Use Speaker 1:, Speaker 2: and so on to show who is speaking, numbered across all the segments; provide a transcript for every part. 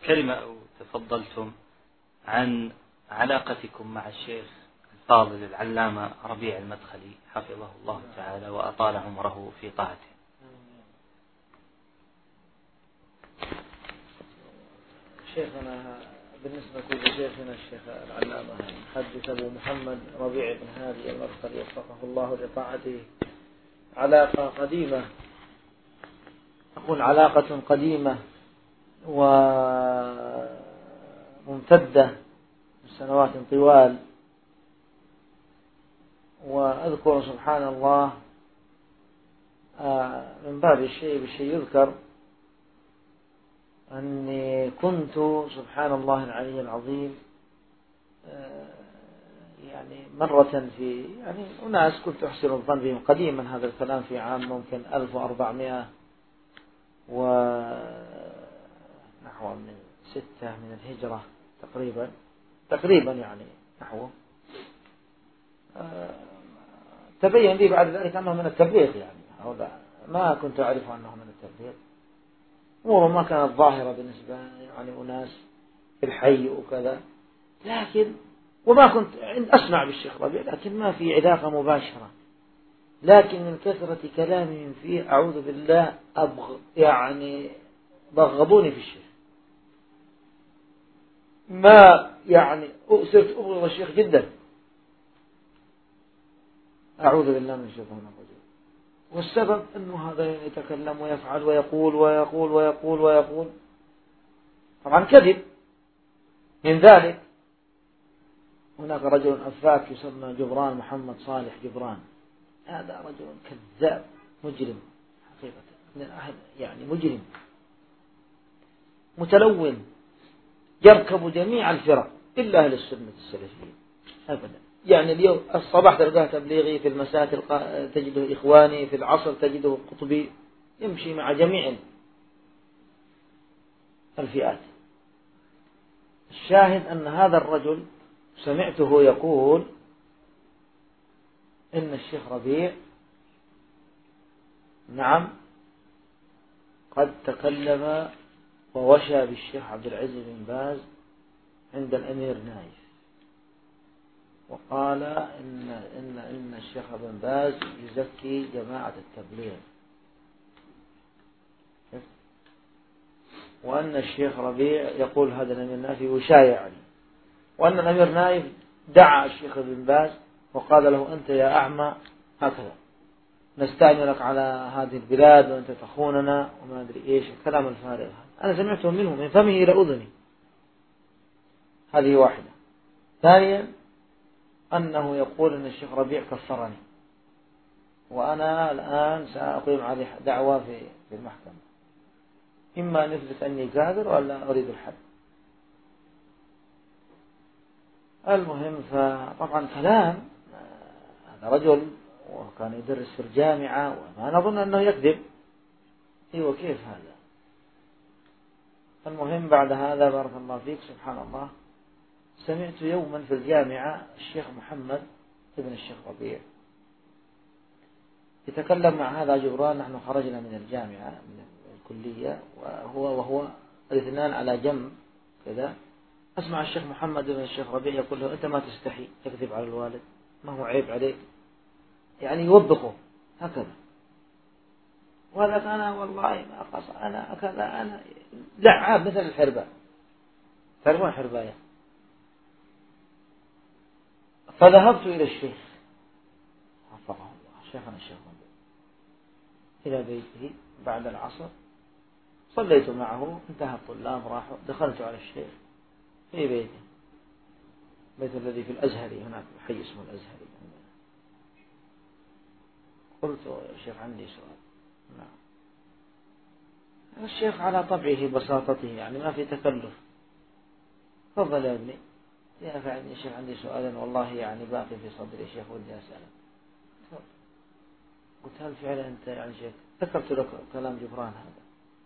Speaker 1: كلمة تفضلتم عن علاقتكم مع الشيخ الفاضل العلامة ربيع المدخلي حفظه الله تعالى وأطال عمره في طاعته.
Speaker 2: شيخنا بالنسبة لشيخنا الشيخ العلامة محدث أبو محمد ربيع بن هادي المدخلي وفقه الله لطاعته علاقة قديمة، أقول علاقة قديمة وممتدة سنوات طوال. وأذكر سبحان الله من باب الشيء بالشيء يذكر أني كنت سبحان الله العلي العظيم يعني مرة في يعني أناس كنت أحسن الظن بهم قديما، هذا الكلام في عام ممكن 1400 ونحو من 6 من الهجرة تقريبا يعني نحوه. تبين لي بعد ذلك أنه من التبليغ، يعني هذا ما كنت أعرف أنه من التبليغ، أمور ما كانت ظاهرة بالنسبة يعني أناس في الحي وكذا، لكن وما كنت أسمع بالشيخ ربيع لكن ما في علاقة مباشرة، لكن من كثرة كلامهم فيه أعوذ بالله يعني بغضوني في الشيخ، ما يعني صرت أبغض الشيخ جدا، أعوذ بالله من الشيطان الرجيم. والسبب أنه هذا يتكلم ويفعل ويقول ويقول ويقول ويقول، طبعا كذب. من ذلك هناك رجل أفاك يسمى جبران، محمد صالح جبران، هذا رجل كذاب مجرم حقيقة، من أهل يعني مجرم متلون يركب جميع الفرق إلا أهل السنة السلفيين أبدا. يعني اليوم الصباح تلقاه تبليغي، في المساء تجده إخواني، في العصر تجده قطبي، يمشي مع جميع الفئات. الشاهد أن هذا الرجل سمعته يقول إن الشيخ ربيع نعم قد تكلم ووشى بالشيخ عبد العزيز بن باز عند الأمير نايف، وقال إن الشيخ بن باز يزكي جماعة التبليغ، وأن الشيخ ربيع يقول هذا الأمير نايف وشايعني، وأن الأمير نايف دعا الشيخ بن باز وقال له أنت يا أعمى هكذا نستأمرك على هذه البلاد وأنت تخوننا وما أدري إيش الكلام الفارغ هذا. أنا سمعته منه من فمه إلى أذني. هذه واحدة. ثانيا أنه يقول أن الشيخ ربيع كفرني، وأنا الآن سأقيم عليه دعوة في المحكمة، إما أن يثبت أني كافر ولا أريد الحد. المهم فطبعا كلام هذا رجل وكان يدرس في الجامعة وما نظن أنه يكذب. أيوة كيف هذا؟ المهم بعد هذا بارك الله فيك سبحان الله سمعت يوما في الجامعة الشيخ محمد ابن الشيخ ربيع يتكلم مع هذا جبران، نحن خرجنا من الجامعة من الكلية وهو الاثنان على جنب كذا، أسمع الشيخ محمد ابن الشيخ ربيع يقول له أنت ما تستحي تكذب على الوالد؟ ما هو عيب عليك؟ يعني يوبخه هكذا. ولك أنا والله ما قص أنا كذا، أنا لعاب مثل الحرباء، تعرفون حرباية. فذهبت إلى الشيخ حفظه الله شيخنا الشيخ إلى بيته بعد العصر، صليت معه، انتهى الطلاب راحوا، دخلت على الشيخ في بيته، بيت الذي في الأزهري هناك حي اسمه الأزهري. قلت يا شيخ عندي سؤال. نعم. الشيخ على طبعه بساطته يعني ما في تكلف. تفضل يا ابني. يا فعلي شيخ عندي سؤال والله يعني باقي في صدري شيخ ودي أسألك. قلت هل فعلا أنت يعني شيخ؟ ذكرت لك كلام جبران هذا.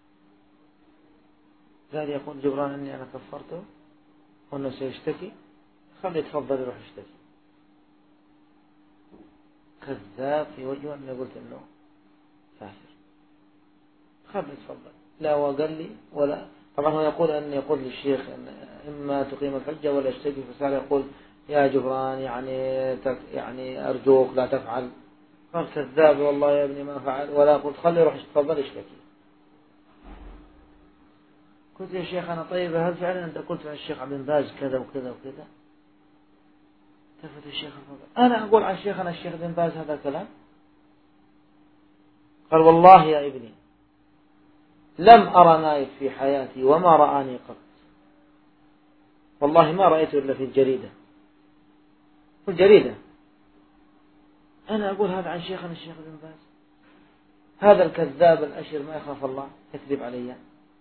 Speaker 2: قال يقول جبران أني أنا كفرته وأنه سيشتكي، خلي يتفضل يروح يشتكي. كذاب في وجهه أني قلت أنه كافر. خلي يتفضل. لا وقال لي ولا طبعا هو يقول للشيخ إن إما تقيم الحجة ولا يشتكي، فصار يقول يا جبران يعني أرجوك لا تفعل. قال كذاب والله يا ابني ما فعل، ولا قلت خلي روح تفضل اشتكي. قلت يا شيخ أنا طيب هل فعلا أنت قلت عن الشيخ عبد باز كذا وكذا وكذا؟ التفت الشيخ الفضل أنا أقول عن شيخنا الشيخ بن باز هذا الكلام؟ قال والله يا ابني لم أرى نائب في حياتي وما رآني قط، والله ما رأيته إلا في الجريدة، في الجريدة. أنا أقول هذا عن شيخنا الشيخ بن باز، هذا الكذاب الأشر ما يخاف الله يكذب علي.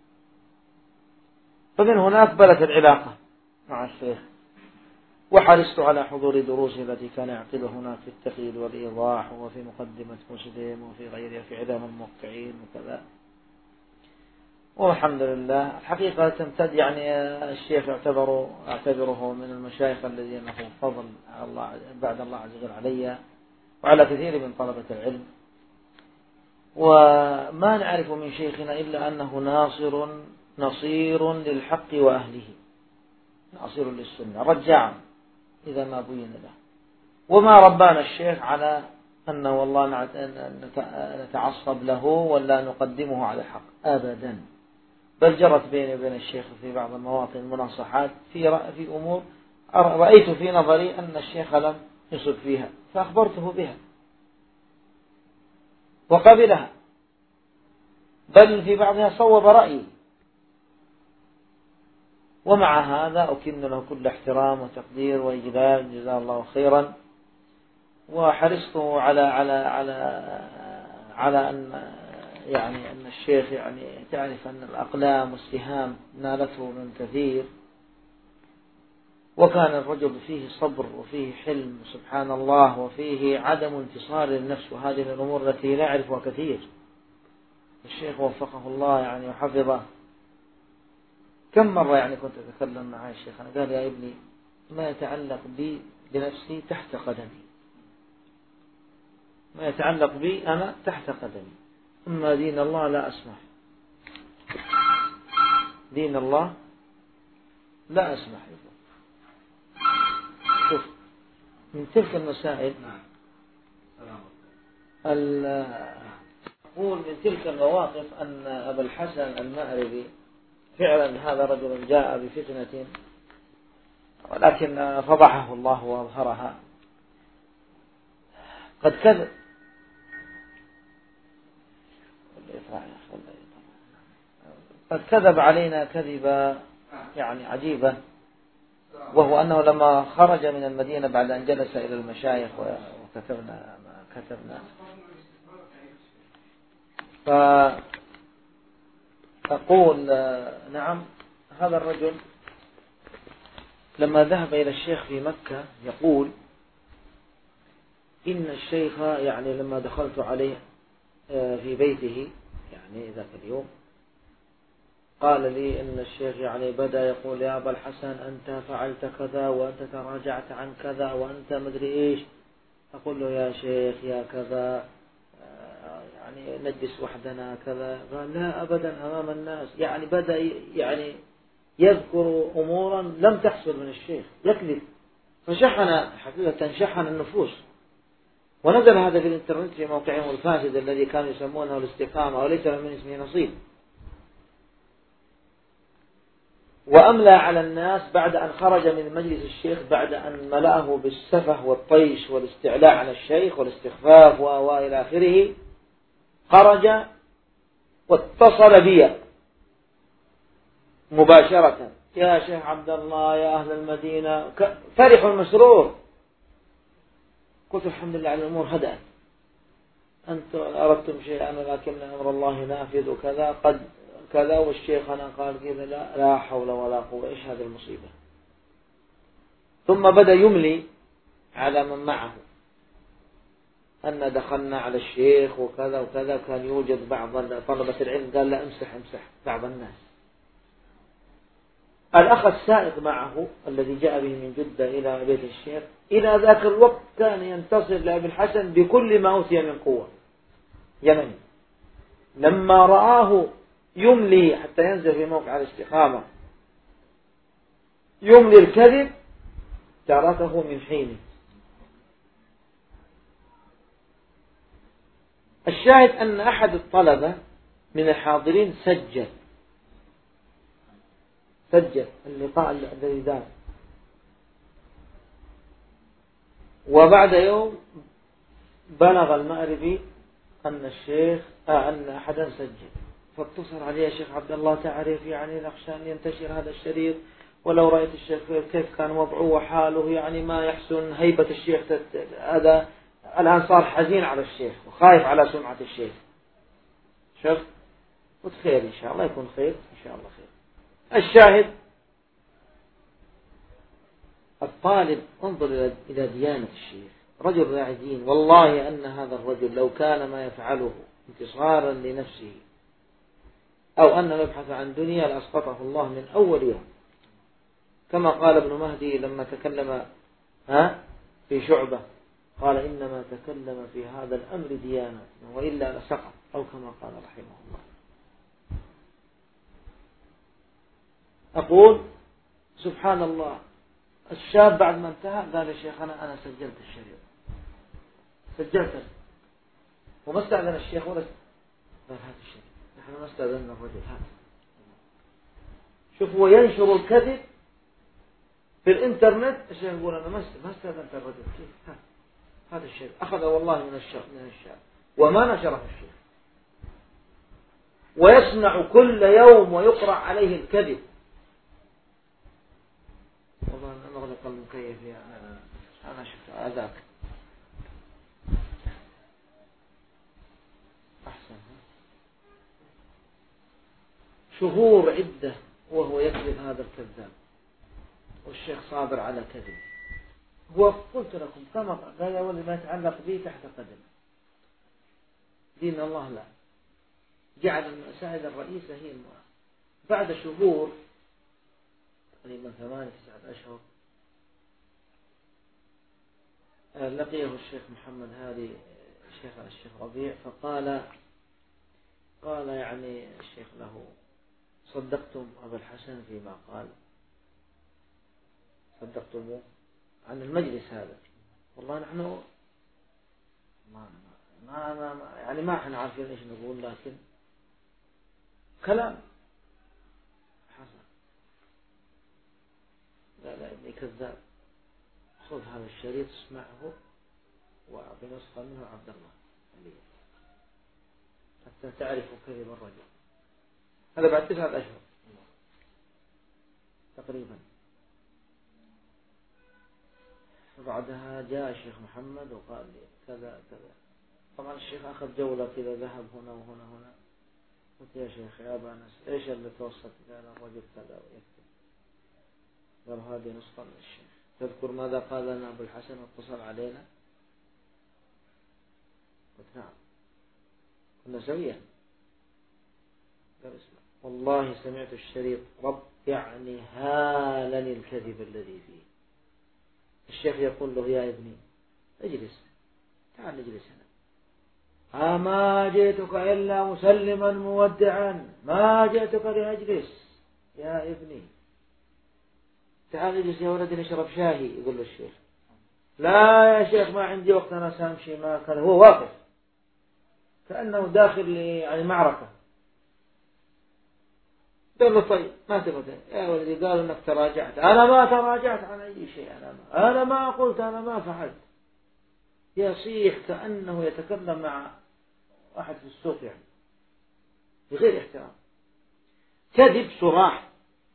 Speaker 2: فمن هناك بدأت العلاقة مع الشيخ، وحرصت على حضور دروسه التي كان يعقدها هناك في التقييد والإيضاح وفي مقدمة مسلم وفي غيرها في إعلام الموقعين وكذا. والحمد لله الحقيقة تمتد يعني الشيخ أعتبره من المشايخ الذين له فضل على الله بعد الله عز وجل علي وعلى كثير من طلبة العلم، وما نعرف من شيخنا إلا أنه نصير للحق وأهله، ناصر للسنة رجاعا إذا ما بين له. وما ربانا الشيخ على أنه والله نتعصب له ولا نقدمه على الحق أبدا، بل جرت بيني وبين الشيخ في بعض المواطن المناصحات في أمور رأيت في نظري أن الشيخ لم يصب فيها، فأخبرته بها وقبلها، بل في بعضها صوب رأيي، ومع هذا أكن له كل احترام وتقدير وإجلال جزاه الله خيرا. وحرصت على أن الشيخ تعرف أن الأقلام والسهام نالته من كثير، وكان الرجل فيه صبر وفيه حلم سبحان الله وفيه عدم انتصار للنفس، وهذه من الأمور التي لا يعرفها كثير. الشيخ وفقه الله وحفظه كم مرة كنت أتكلم مع الشيخ أنا قال يا ابني ما يتعلق بي بنفسي تحت قدمي، ما يتعلق بي أنا تحت قدمي، أما دين الله لا أسمح، دين الله لا أسمح. شوف من تلك المسائل أقول من تلك المواقف أن أبا الحسن المأربي فعلا هذا رجل جاء بفتنة ولكن فضحه الله وأظهرها. قد كذب علينا كذبا عجيبة، وهو أنه لما خرج من المدينة بعد أن جلس إلى المشايخ وكتبنا ما كتبنا، فأقول نعم هذا الرجل لما ذهب إلى الشيخ في مكة يقول إن الشيخ لما دخلت عليه في بيته ذاك اليوم قال لي إن الشيخ بدأ يقول يا أبا الحسن أنت فعلت كذا وأنت تراجعت عن كذا وأنت مدري إيش. أقول له يا شيخ يا كذا نجلس وحدنا كذا. قال لا أبدا أمام الناس، بدأ يذكر أمورا لم تحصل من الشيخ يكذب، فشحن حقيقة شحن النفوس. ونزل هذا في الانترنت في موقعهم الفاسد الذي كانوا يسمونه الاستقامة وليس من اسمه نصيب، وأملى على الناس بعد أن خرج من مجلس الشيخ بعد أن ملأه بالسفه والطيش والاستعلاء على الشيخ والاستخفاف وإلى آخره. خرج واتصل بي مباشرة يا شيخ عبد الله يا أهل المدينة، فرح مسرور. قلت الحمد لله على الأمور هدأت، أنتم أردتم شيئا ولكن أمر الله نافذ وكذا قد كذا، والشيخ أنا قال كذا، لا حول ولا قوة، إيش هذه المصيبة. ثم بدأ يملي على من معه أن دخلنا على الشيخ وكذا وكذا، كان يوجد بعض طلبة العلم قال لا امسح بعض الناس. الأخ السائق معه الذي جاء به من جدة إلى بيت الشيخ إلى ذاك الوقت كان ينتصر لأبي الحسن بكل ما أوتي من قوة يمني. لما رآه يملي حتى ينزل في موقع الاستقامة، يملي الكذب تارته من حينه. الشاهد أن أحد الطلبة من الحاضرين سجل اللقاء الذي دار، وبعد يوم بلغ المأربي أن أحدا سجل، فاتصل عليه الشيخ عبد الله تعرف يعني نخشى أن ينتشر هذا الشريط، ولو رأيت الشيخ كيف كان وضعه وحاله يعني ما يحسن هيبة الشيخ، هذا الآن صار حزين على الشيخ وخايف على سمعة الشيخ. شوف قلت خير إن شاء الله، يكون خير إن شاء الله خير. الشاهد الطالب انظر إلى ديانة الشيخ، رجل راعي دين، والله أن هذا الرجل لو كان ما يفعله انتصارا لنفسه أو أن يبحث عن دنيا لأسقطه الله من أول يوم، كما قال ابن مهدي لما تكلم في شعبة، قال إنما تكلم في هذا الأمر ديانة وإلا لسقط، أو كما قال رحمه الله. أقول سبحان الله، الشاب بعد ما انتهى قال يا شيخ أنا سجلت الشريط، سجلت، وما استأذن الشيخ ولا قال هات الشريط، نحن ما استأذننا الرجل، هات. شوف هو ينشر الكذب في الإنترنت، الشيخ يقول أنا ما استأذنت الرجل، كيف هذا الشيء أخذ والله من الشاب وما نشره الشيخ، ويصنع كل يوم ويقرأ عليه الكذب. والله أنا أغلق المكيف أنا شفت هذاك أحسن. شهور عدة وهو يكذب هذا الكذاب، والشيخ صابر على كذب. هو قلت لكم كما قال واللي ما يتعلق به تحت قدم دين الله، لا جعل المسائل الرئيسة هي المرأة. بعد شهور تقريبا 8-9 أشهر لقيه الشيخ محمد هادي شيخنا الشيخ ربيع، قال يعني الشيخ له صدقتم أبا الحسن فيما قال، صدقتموه عن المجلس هذا؟ والله نحن ما احنا عارفين ايش نقول، لكن كلام حسن. لا ابني كذاب، خذ هذا الشريط اسمعه وأعطي نسخة منه عبد الله حتى تعرف كذب الرجل. هذا بعد 9 أشهر تقريبا. فبعدها جاء الشيخ محمد وقال لي كذا كذا. طبعا الشيخ أخذ جولة كذا، ذهب هنا وهنا. قلت يا شيخ يا أبا أنس إيش اللي توصلت؟ قال الرجل كذا ويكتب. قال هذه نسخة من الشيخ. تذكر ماذا قال لنا أبو الحسن واتصل علينا؟ قلت نعم، كنا سويا. قال اسمع والله سمعت الشريط رب يعني هالني الكذب الذي فيه. الشيخ يقول له يا ابني اجلس، تعال نجلس هنا، ما جئتك إلا مسلما مودعا، ما جئتك لأجلس يا ابني، تعال اجلس يا ولدي نشرب شاهي. يقول له الشيخ لا يا شيخ ما عندي وقت، أنا سامشي ما كان. هو واقف كأنه داخل يعني معركة. قال له طيب ما تبغى يا ولدي؟ قال انك تراجعت. انا ما تراجعت عن اي شيء، انا ما قلت، انا ما فعلت. يصيح كأنه يتكلم مع واحد في السوق يعني بغير احترام، كذب صراح.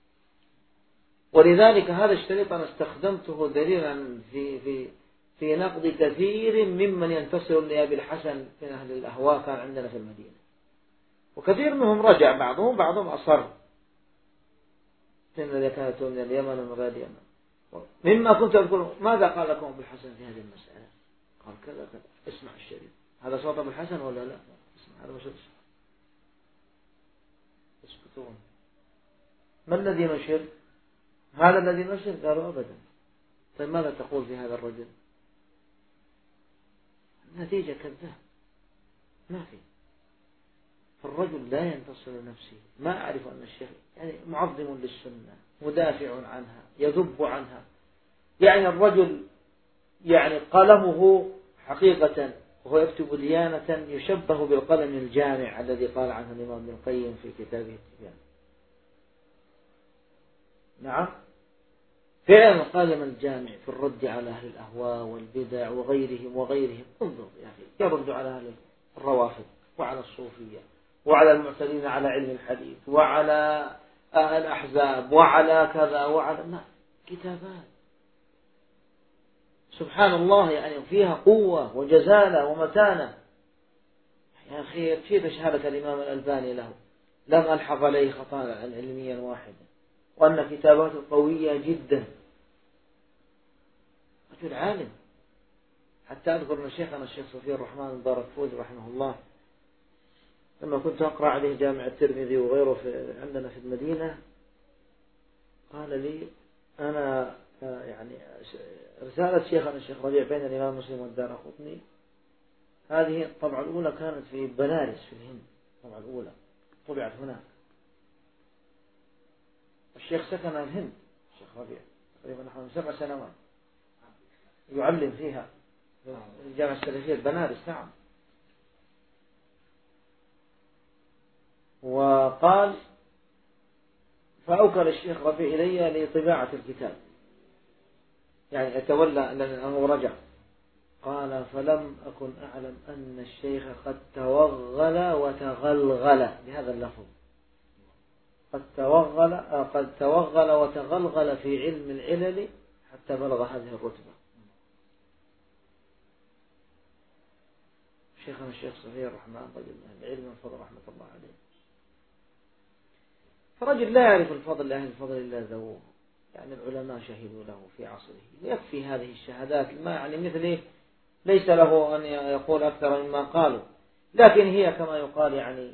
Speaker 2: ولذلك هذا الشريط أنا استخدمته دليلا في نقد كثير ممن ينتصر لأبي الحسن من أهل الأهواء كان عندنا في المدينة، وكثير منهم رجع، بعضهم أصر إن ذكرت من اليمن ومن غير اليمن. مما كنت أقول ماذا قال لكم أبو الحسن في هذه المسألة؟ قال كذا كذا. اسمع الشريط، هذا صوت أبو الحسن ولا لا؟ اسمع هذا مش اسكتون. ما الذي نشر؟ هذا الذي نشر؟ قالوا أبدا. طيب ماذا تقول في هذا الرجل؟ نتيجة كذاب ما في. فالرجل لا ينتصر لنفسه. ما أعرف أن الشيخ يعني معظم للسنة، مدافع عنها، يذب عنها. يعني الرجل يعني قلمه حقيقة وهو يكتب ديانة يشبه بالقلم الجامع الذي قال عنه الإمام ابن القيم في كتابه التبيان. نعم، فعلا قلم الجامع في الرد على أهل الأهواء والبدع وغيرهم. انظر يا أخي، يرد على أهل الروافض وعلى الصوفية وعلى المعتدين على علم الحديث وعلى الأحزاب وعلى كذا وعلى كتابات سبحان الله يعني فيها قوة وجزالة ومتانة. يا أخي يكفيك شهادة الإمام الألباني له لم ألحظ عليه خطأ علميا واحدا، وأن كتاباته قوية جدا. رجل عالم. حتى أذكر أن شيخنا الشيخ صفي الرحمن الباركفوري رحمه الله لما كنت أقرأ عليه جامع الترمذي وغيره عندنا في المدينة قال لي أنا يعني رسالة شيخنا الشيخ ربيع بين الإمام مسلم والدارقطني هذه الطبعة الأولى كانت في بنارس في الهند، الطبعة الأولى طبعت هناك. الشيخ سكن الهند، الشيخ ربيع تقريبا نحو 7 سنوات يعلم فيها في الجامعة السلفية بنارس. نعم. وقال فأوكل الشيخ ربيع إلي لطباعة الكتاب، يعني يتولى لأنه رجع. قال فلم أكن أعلم أن الشيخ قد توغل وتغلغل بهذا اللفظ، قد توغل وتغلغل في علم العلل حتى بلغ هذه الرتبة. شيخنا الشيخ صفي الرحمن رجل من العلم والفضل رحمة الله عليه. فرجل لا يعرف الفضل لأهل الفضل إلا ذووه، يعني العلماء شهدوا له في عصره. يكفي هذه الشهادات، ما يعني مثله ليس له أن يقول أكثر مما قالوا، لكن هي كما يقال يعني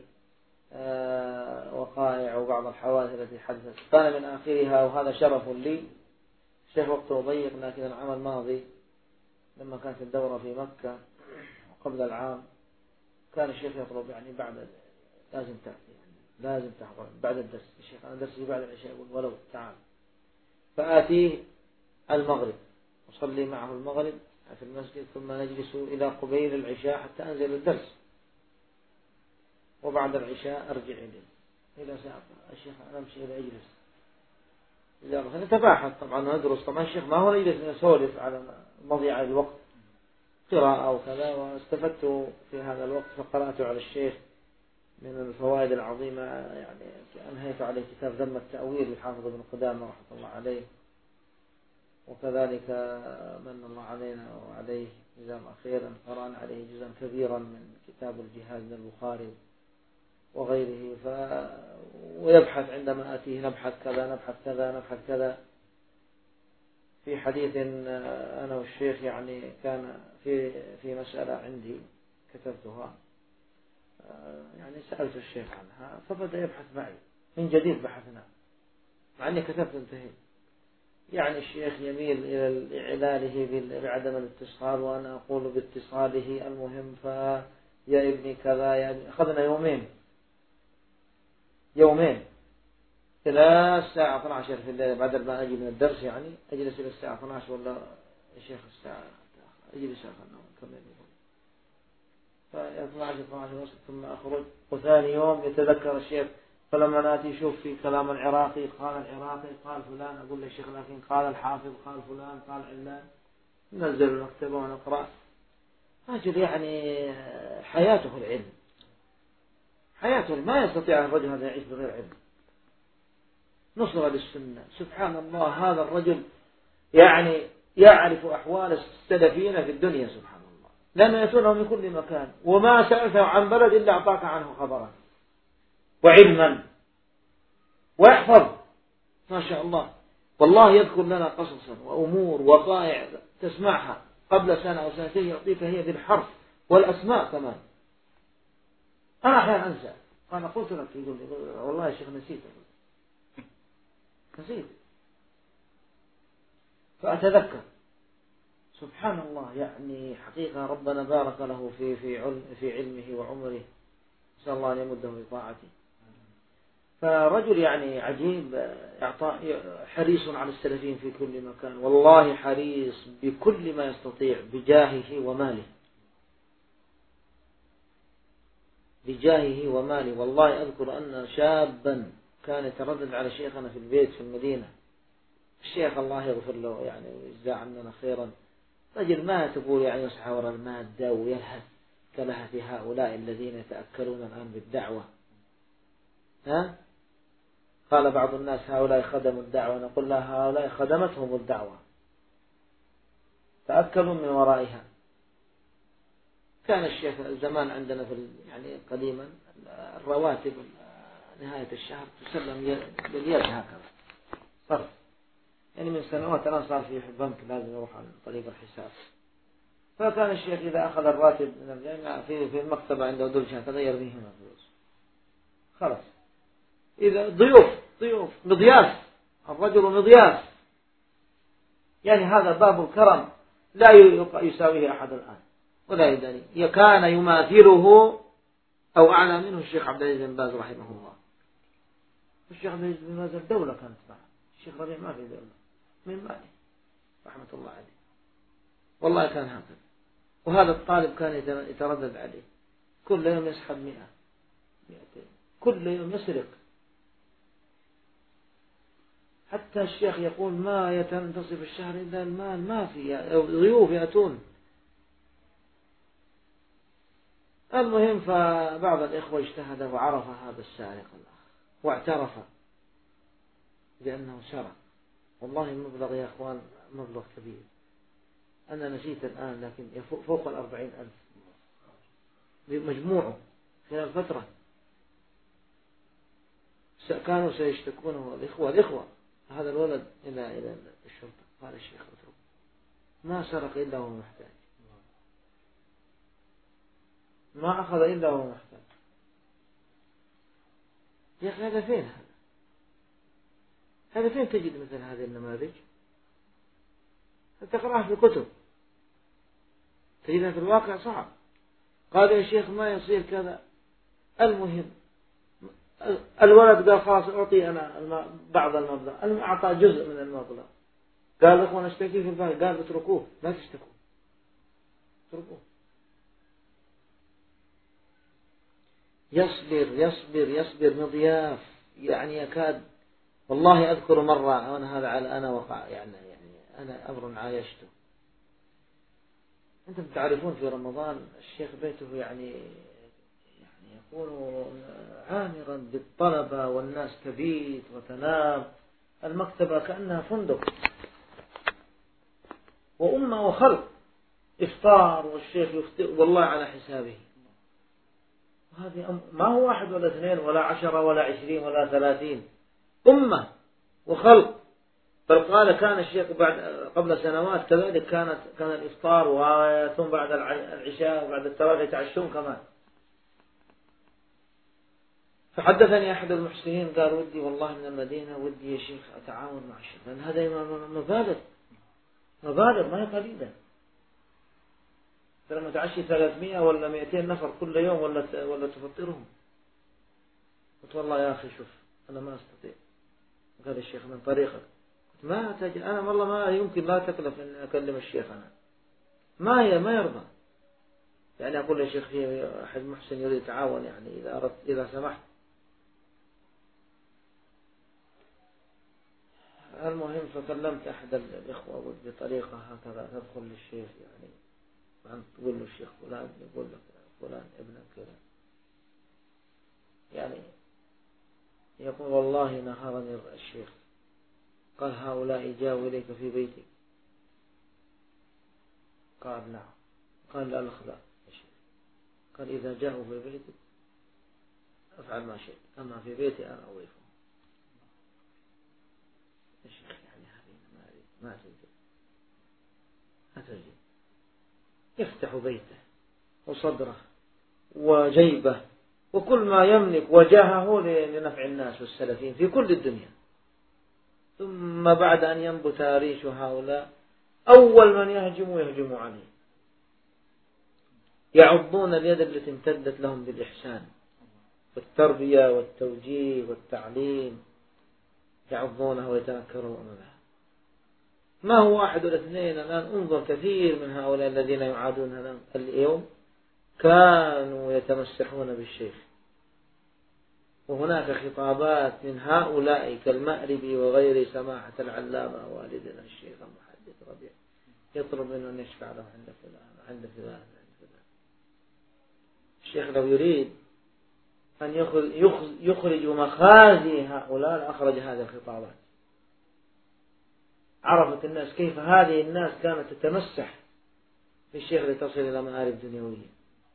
Speaker 2: وقائع وبعض الحوادث التي حدثت كان من آخرها، وهذا شرف لي. الشيخ وقته ضيق، لكن العام الماضي لما كانت الدورة في مكة قبل العام كان الشيخ يطلب يعني بعد لازم تأتي، يعني لازم تحضر بعد الدرس. الشيخ أنا درسي بعد العشاء يقول ولو تعال، فآتيه المغرب أصلي معه المغرب في المسجد ثم نجلس إلى قبيل العشاء حتى أنزل الدرس، وبعد العشاء أرجع إلى ساعة. الشيخ أنا أمشي إلى أجلس إذا نتباحث طبعا ندرس. طبعا الشيخ ما هو يجلس نسولف على مضيع الوقت قراءة أو كذا. واستفدت في هذا الوقت فقرأت على الشيخ من الفوائد العظيمة، يعني أنهيت عليه كتاب ذم التأويل للحافظ ابن قدامة رحمه الله عليه، وكذلك من الله علينا وعليه جزاء خيرا قرأنا عليه جزءا كبيرا من كتاب الجهاد للبخاري وغيره. ويبحث عندما أتيه نبحث كذا في حديث أنا والشيخ يعني كان في مسألة عندي كتبتها، يعني سألت الشيخ عنها فبدأ يبحث معي من جديد. بحثنا مع أني كتبت انتهيت. يعني الشيخ يميل إلى إعلاله بعدم الاتصال، وأنا أقول باتصاله المهم. فيا ابني كذا يا ابني. أخذنا يومين إلى الساعة 12 في الليل بعد ما أجي من الدرس، يعني أجلس إلى الساعة 12 ولا الشيخ الساعة أجلس كمل ف 12 ونصف ثم أخرج. وثاني يوم يتذكر الشيخ فلما نأتي يشوف في كلام العراقي قال فلان، أقول للشيخ لكن قال الحافظ قال فلان قال علان. ننزل المكتبة ونقرأ. رجل يعني حياته العلم، حياته ما يستطيع الرجل هذا يعيش بغير علم. نصر للسنة سبحان الله. هذا الرجل يعني يعرف أحوال السلفيين في الدنيا سبحان الله، لأنه يأتونه من كل مكان، وما سألته عن بلد إلا أعطاك عنه خبرا وعلما ويحفظ ما شاء الله. والله يذكر لنا قصصا وأمور وقائع تسمعها قبل سنة أو سنتين يعطيك هي بالحرف والأسماء كمان. أنا أحيانا أنسى. أنا قلت لك يقول لي والله يا شيخ نسيت. فأتذكر سبحان الله. يعني حقيقة ربنا بارك له في علمه وعمره نسأل الله أن يمده في طاعته. فرجل يعني عجيب، حريص على السلفين في كل مكان، والله حريص بكل ما يستطيع بجاهه وماله، بجاهه وماله. والله أذكر أن شابا كان يتردد على شيخنا في البيت في المدينة، الشيخ الله يغفر له يعني ويجزاه عننا خيرا، رجل ما تقول يعني يسعى وراء المادة ويلهث كلهث هؤلاء الذين يتأكلون الآن بالدعوة. قال بعض الناس هؤلاء خدموا الدعوة، نقول لا، هؤلاء خدمتهم الدعوة، تأكلوا من ورائها. كان الشيخ زمان عندنا في يعني قديما الرواتب نهاية الشهر تسلم باليد هكذا صرف، يعني من سنوات الآن صار في بنك لازم يروح عن طريق الحساب. فكان الشيخ إذا أخذ الراتب من الجامعة في المكتبة عنده درج هكذا يرميه هنا فلوس خلاص. إذا ضيوف مضياف، الرجل مضياف، يعني هذا باب الكرم لا يساويه أحد الآن ولا يداني. كان يماثله أو أعلى منه الشيخ عبد العزيز بن باز رحمه الله. الشيخ عبد العزيز بن باز الدولة كانت معه، الشيخ ربيع ما في دولة من ماله رحمة الله عليه، والله كان هكذا. وهذا الطالب كان يتردد عليه، كل يوم يسحب 100 200، كل يوم يسرق. حتى الشيخ يقول ما ينتصف الشهر إلا المال ما في، ضيوف يأتون. المهم فبعض الإخوة اجتهد وعرف هذا السارق الأخ واعترف بأنه سرق. والله المبلغ يا أخوان مبلغ كبير، أنا نسيت الآن لكن فوق 40,000 مجموعه خلال فترة. كانوا سيشتكونه الإخوة هذا الولد إلى الشرطة. قال الشيخ اتركه، ما سرق إلا هو محتاج، ما أخذ إلا هو محتاج. يا أخي هذا فين؟ هذا فين تجد مثل هذه النماذج؟ تقرأها في الكتب تجدها في الواقع صعب. قال يا شيخ ما يصير كذا. المهم الولد قال خلاص أعطي أنا بعض المبلغ، أعطى جزء من المبلغ. قال أخوان اشتكي في البنك، قال اتركوه لا تشتكوا، اتركوه. يصبر مضياف، يعني يكاد. والله أذكر مرة أنا وقع يعني أنا أمر عايشته. أنتم تعرفون في رمضان الشيخ بيته يعني يكون عامرا بالطلبة والناس تبيت وتنام، المكتبة كأنها فندق، وأمة وخلق، إفطار والشيخ يفطر والله على حسابه. وهذه ما هو 1 ولا 2 ولا 10 ولا 20 ولا 30، أمة وخلق. بل قال كان الشيخ قبل سنوات كذلك كان الإفطار ثم بعد العشاء وبعد التراويح يتعشون كمان. فحدثني أحد المحسنين قال ودي والله من المدينة ودي يا شيخ أتعاون مع الشيخ، لأن هذا مبالغ ما هي قليلة. ترى متعشي 300 ولا 200 نفر كل يوم ولا تفطرهم. قلت والله يا أخي شوف أنا ما أستطيع. قال الشيخ من طريقك. ما تجي أنا والله ما يمكن لا تكلف أن أكلم الشيخ أنا ما يرضى. يعني أقول يا شيخ في أحد محسن يريد يتعاون يعني إذا سمحت. المهم فكلمت أحد الإخوة بطريقة هكذا تدخل للشيخ يعني وأنت تقول له الشيخ فلان يقول لك فلان ابنك كذا، يعني يقول والله نهارني الشيخ قال هؤلاء جاءوا إليك في بيتك؟ قال نعم. قال لا الأخلاق يا شيخ. قال إذا جاءوا في بيتك أفعل ما شئت، أما في بيتي أنا أضيفهم. يا شيخ يعني هذه ما تجد يفتح بيته وصدره وجيبه وكل ما يملك وجاهه لنفع الناس والسلفين في كل الدنيا. ثم بعد أن ينبت ريش هؤلاء أول من يهجم عليه، يعضون اليد التي امتدت لهم بالإحسان والتربية والتوجيه والتعليم يعظونه ويتنكرون لها. ما هو واحد ولا اثنين. الآن انظر كثير من هؤلاء الذين يعادون اليوم كانوا يتمسحون بالشيخ، وهناك خطابات من هؤلاء كالمأربي وغير سماحة العلامة والدنا الشيخ المحدث ربيع يطلب منه أن يشفع له عند فلان عند فلان عند فلان. الشيخ لو يريد أن يخرج مخازي هؤلاء لأخرج هذه الخطابات. عرفت الناس كيف هذه الناس كانت تتمسح في الشيخ لتصل إلى مآرب دنيوية.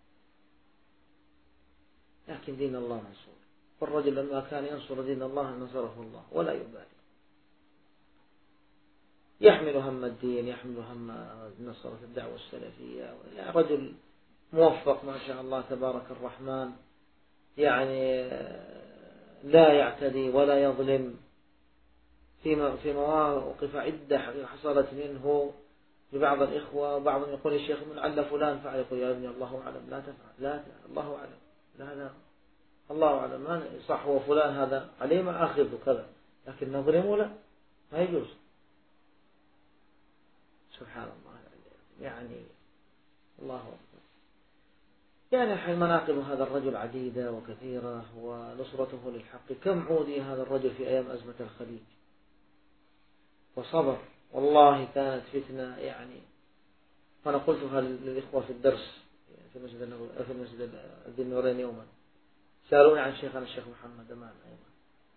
Speaker 2: لكن دين الله منصور، والرجل لما كان ينصر دين الله نصره الله ولا يبالي، يحمل هم الدين، يحمل هم نصرة الدعوة السلفية. رجل موفق ما شاء الله تبارك الرحمن، يعني لا يعتدي ولا يظلم. في مواقف عدة حصلت منه لبعض الإخوة، وبعضهم يقول الشيخ من علّ فلان فعل، يقول يا ابني الله أعلم لا تفعل، لا الله أعلم، لا الله أعلم، ما صح هو فلان هذا عليه ما أخذ كذا، لكن نظلمه لا، ما يجوز. سبحان الله، يعني الله أكبر. يعني مناقب هذا الرجل عديدة وكثيرة، ونصرته للحق. كم عودي هذا الرجل في أيام أزمة الخليج وصبر، والله كانت فتنة. يعني أنا قلتها للإخوة في الدرس في مسجد ذي النورين يوما، سألوني عن شيخنا الشيخ محمد أمان أيضا.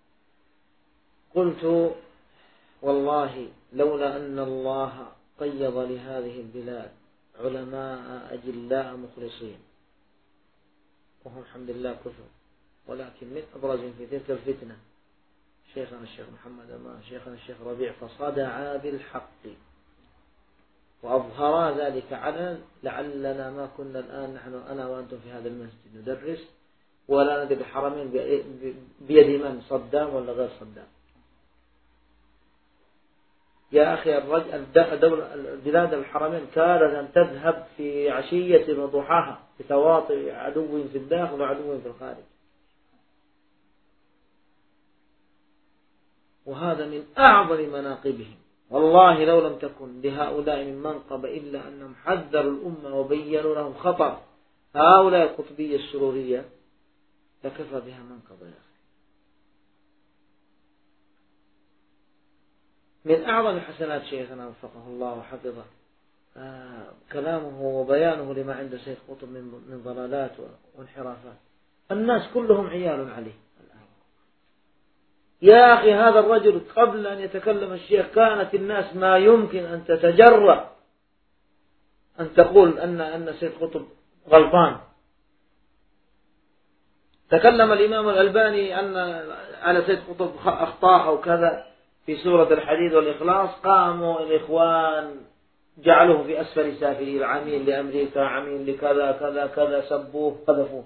Speaker 2: قلت والله لولا أن الله قيض لهذه البلاد علماء أجلاء مخلصين، وهم الحمد لله كثر، ولكن من أبرزهم في تلك الفتنة شيخنا الشيخ محمد أمان، شيخنا الشيخ ربيع، فصدعا بالحق وأظهرا ذلك علنا، لعلنا ما كنا الآن نحن أنا وأنتم في هذا المسجد ندرس ولا ندري الحرمين بيد من، صدام ولا غير صدام. يا أخي بلاد الحرمين كادت أن تذهب في عشية وضحاها بتواطئ عدو في الداخل وعدو في الخارج، وهذا من أعظم مناقبهم. والله لو لم تكن لهؤلاء من منقب إلا أنهم حذروا الأمة وبينوا لهم خطر هؤلاء القطبية السرورية لكفى بها منقب. يا أخي من أعظم حسنات شيخنا وفقه الله وحفظه كلامه وبيانه لما عند سيد قطب من ضلالات وانحرافات. الناس كلهم عيال عليه الآن. يا أخي هذا الرجل قبل أن يتكلم الشيخ كانت الناس ما يمكن أن تتجرأ أن تقول أن سيد قطب غلطان. تكلم الإمام الألباني أن على سيد قطب أخطاء أو كذا في سورة الحديد والإخلاص، قاموا الإخوان جعلوه في أسفل سافلين، عميل لأمريكا، عميل لكذا كذا كذا، سبوه قذفوه.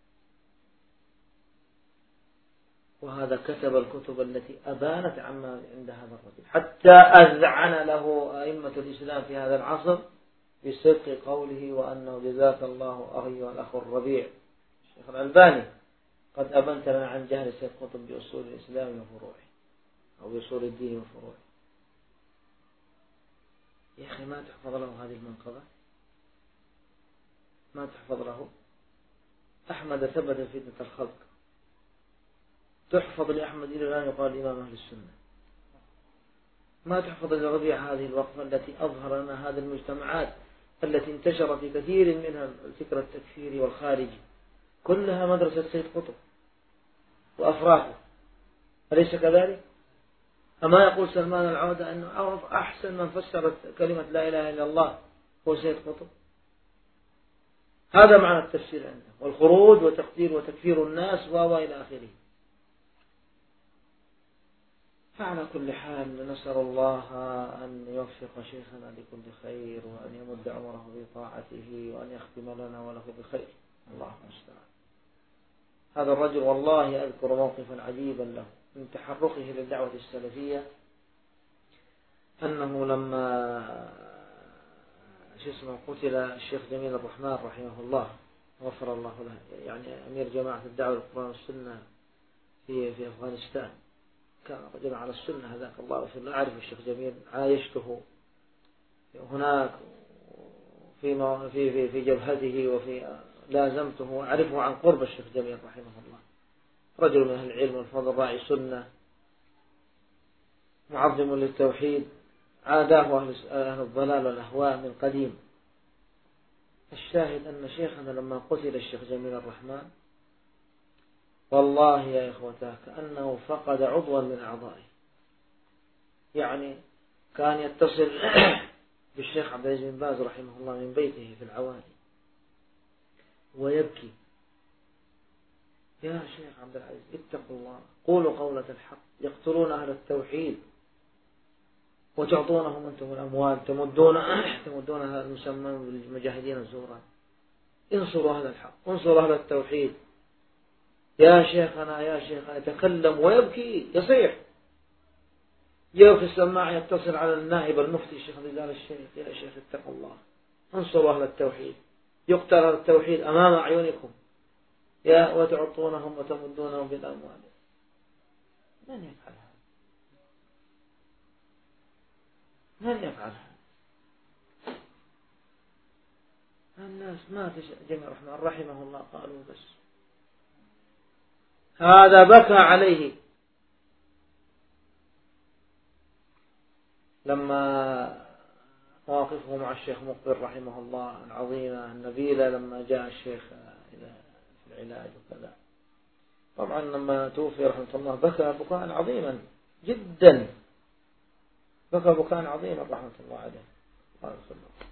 Speaker 2: وهذا كتب الكتب التي أبانت عما عند هذا الرجل، حتى أذعن له أئمة الإسلام في هذا العصر بصدق قوله وأنه جزاك الله أيها الأخ الربيع الشيخ الألباني قد أبنت لنا عن جهل سيد قطب بأصول الإسلام وفروعه أو بأصول الدين وفروعه. يا أخي ما تحفظ له هذه المنقبة، ما تحفظ له. أحمد ثبت فتنة الخلق، تحفظ لأحمد إلى الآن يقال إمام أهل السنة. ما تحفظ لربيع هذه الوقفة التي أظهر لنا هذه المجتمعات التي انتشر في كثير منها الفكر التكفيري والخارجي، كلها مدرسة سيد قطب وأفراده، أليس كذلك؟ أما يقول سلمان العودة أنه أعرف أحسن من فسرت كلمة لا إله إلا الله هو سيد قطب. هذا معنى التفسير عنده، والخروج وتقدير وتكفير الناس وإلى آخره. فعلى كل حال نسأل الله أن يوفق شيخنا لكل خير، وأن يمد عمره بطاعته، وأن يختم لنا وله بخير. الله المستعان. هذا الرجل والله أذكر موقفا عجيبا له من تحرقه للدعوة السلفية، أنه لما قتل الشيخ جميل الرحمن رحمه الله غفر الله له، يعني أمير جماعة الدعوة للقرآن والسنة في أفغانستان، كان رجل على السنة هذاك الله يغفر له. أعرف الشيخ جميل، عايشته هناك في جبهته وفي لازمته وأعرفه عن قرب الشيخ جميل رحمه الله. رجل من أهل العلم والفضل، راعي سنة، معظم للتوحيد، عاداه أهل الضلال والأهواء من قديم. الشاهد أن شيخنا لما قتل الشيخ جميل الرحمن، والله يا إخوته كأنه فقد عضوا من أعضائه. يعني كان يتصل بالشيخ عبد العزيز بن باز رحمه الله من بيته في العوالي ويبكي: يا شيخ عبد العزيز اتقوا الله، قولوا قولة الحق، يقتلون أهل التوحيد وتعطونهم أنتم الأموال، تمدون هذا المسمى بالمجاهدين الزوران. انصروا أهل الحق، انصروا أهل التوحيد. يا شيخنا يا شيخنا، يتكلم ويبكي، يصيح، جاء في السماعة يتصل على النائب المفتي الشيخ رجال الشيخ: يا شيخ اتقوا الله، انصروا أهل التوحيد، يقتل أهل التوحيد أمام أعينكم، وتعطونهم وتمدونهم بالأموال. من يفعل هذا؟ من يفعل هذا؟ الناس ما جميع الرحمن رحمه الله قالوا بس هذا بكى عليه لما مواقفه مع الشيخ مقبل رحمه الله العظيمة النبيلة، لما جاء الشيخ إلى العلاج وكذا. طبعا لما توفي رحمه الله بكى بكاء عظيما جدا، بكى بكاء عظيما رحمة الله عليه.